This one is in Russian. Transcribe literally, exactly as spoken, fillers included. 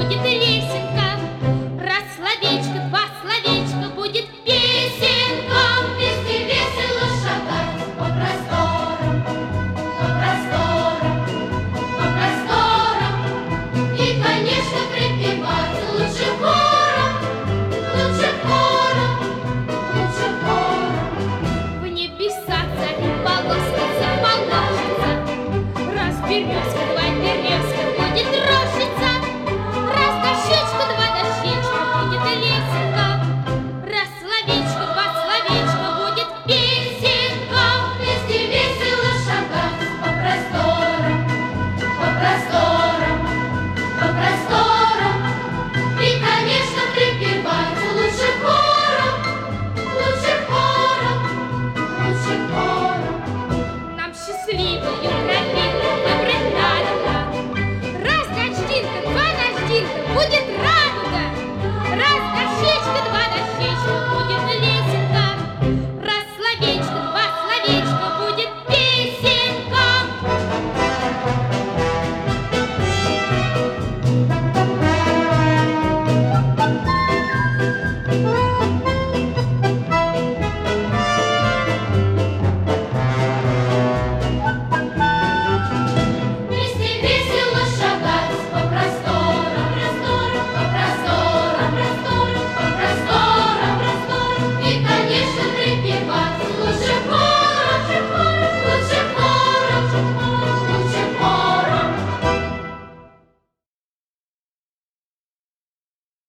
будет лесенка. Раз словечко, два словечка, будет песенка. Вместе весело шагать по просторам, по просторам, по просторам. И, конечно, припевать лучше хором, лучше хором, лучше хором. В небеса царь полоска заполошится. Раз березка, два березка, будет рощица. Раз дощечка, два дощечка, будет лесенка. Раз словечко, два словечка, будет песенка. Вместе весело шагать по просторам, по просторам, по просторам. И, конечно, припевать лучше хором, лучше хором, лучше хором. Нам счастливую тропинку выбрать надо. Раз дождинка, два дождинка, будет